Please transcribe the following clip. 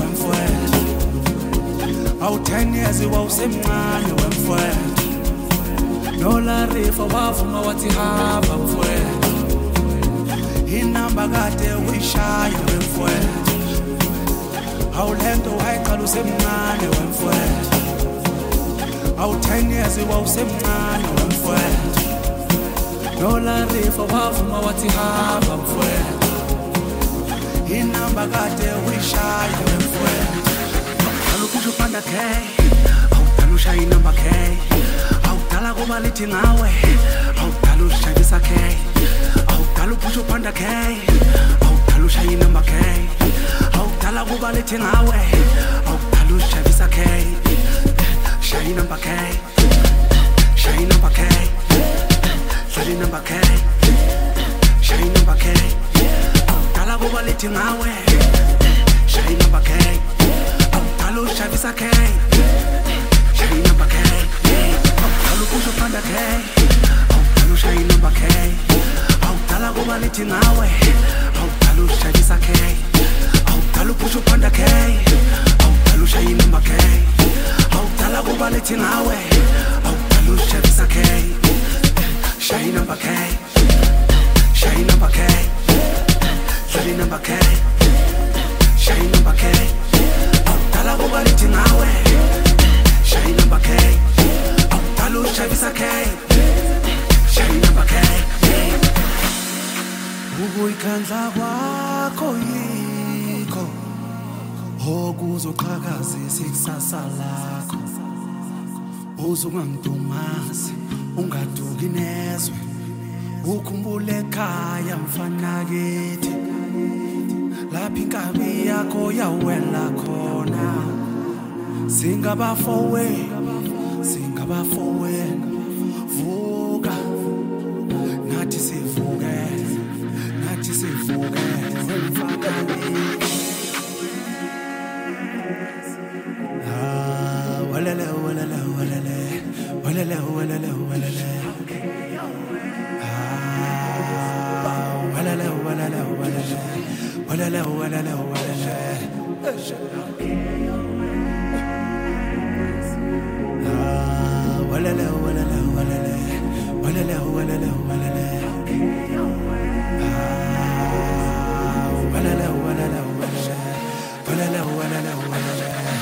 wemfowethu. Awu 10 years wawusemncane wemfowethu. Nolarifa wavuma wathi hamba mfowethu. Inamba kade uyishaya wemfowethu. Awu lento wayiqala usemncane wemfowethu. Awu 10 years wawusemncane wemfowethu. Nolarifa wavuma wathi hamba mfowethu. Inamba kade uyishaya wemfowethu. Awukusho panda K, awudala ushaya inamba K. Awudala kuba lithi ngawe, awudala ushayisa K. Awudala uphusho panda K, awudala ushaya inamba K. Awudala kuba lithi ngawe, awudala ushayisa K. Shaya inamba K, shaya inamba K. Shaya inamba K, shaya inamba K. Awudala kuba lithi ngawe, shaya inamba K. Awudala ushayisa K. Shaya inamba K. Awudala uphusho panda K, awudala ushaya inamba K. Awudala kuba lithi ngawe, awudala ushayisa K. Awudala uphusho panda K, awudala ushaya inamba K. Awudala kuba lithi ngawe, awudala ushayisa K. Shaya inamba K, shaya inamba K. Shaya inamba K, shaya inamba K. Awudala kuba lithi ngawe, shaya inamba K. Awudala ushayisa K. Shaya inamba K. Ukuyikhandla kwakho yikho okuzoqhakazisa ikusasa lakho. Uzungangidumazi ungaduki nezwe, ukhumbule ekhaya mfana kithi, lapha inkabi yakho yawela khona. Singabafowenu vuka nathi sivuke, nathi sivuke wemfana kithi. Walele walele walele walele walele walele. Walele walele walele walele walele walele. Walele walele walele walele walele walele. Walele walele walele walele walele walele.